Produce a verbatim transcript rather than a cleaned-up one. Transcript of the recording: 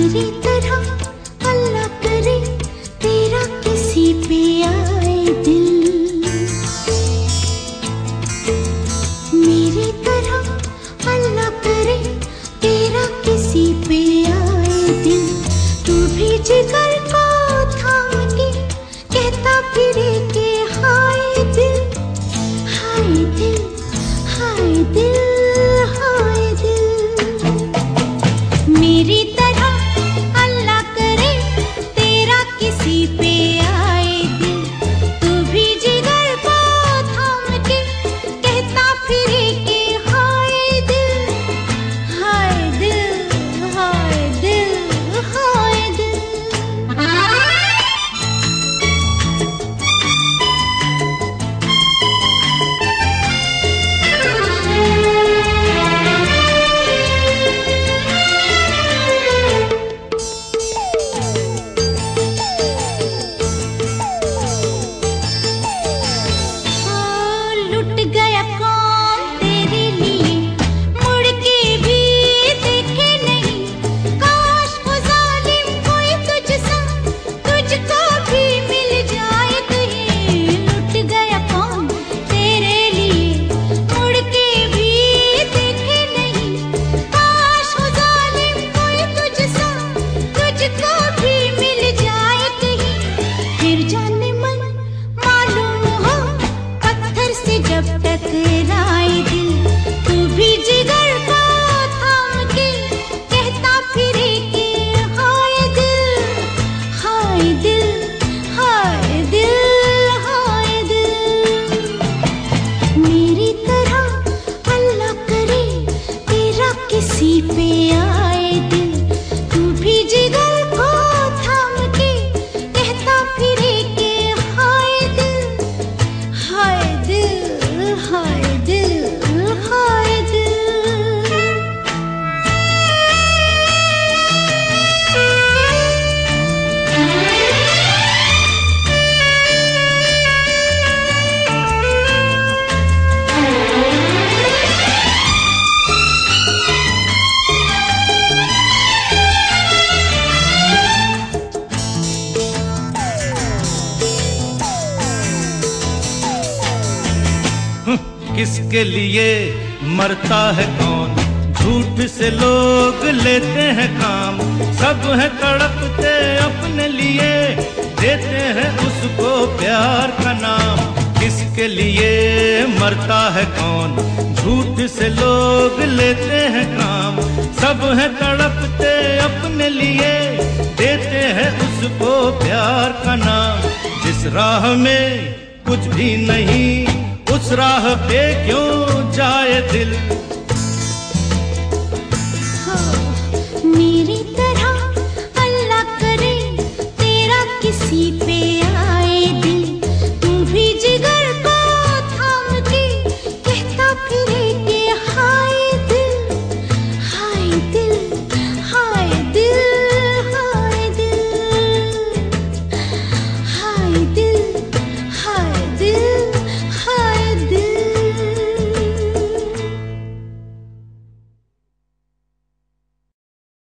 किसके लिए मरता है कौन, झूठ से लोग लेते हैं काम। सब है तड़पते अपने लिए, देते हैं उसको प्यार का नाम। किसके लिए मरता है कौन, झूठ से लोग लेते हैं काम। सब है तड़पते अपने लिए, देते हैं उसको प्यार का नाम। जिस राह में कुछ भी नहीं, उस राह पे क्यों जाए दिल।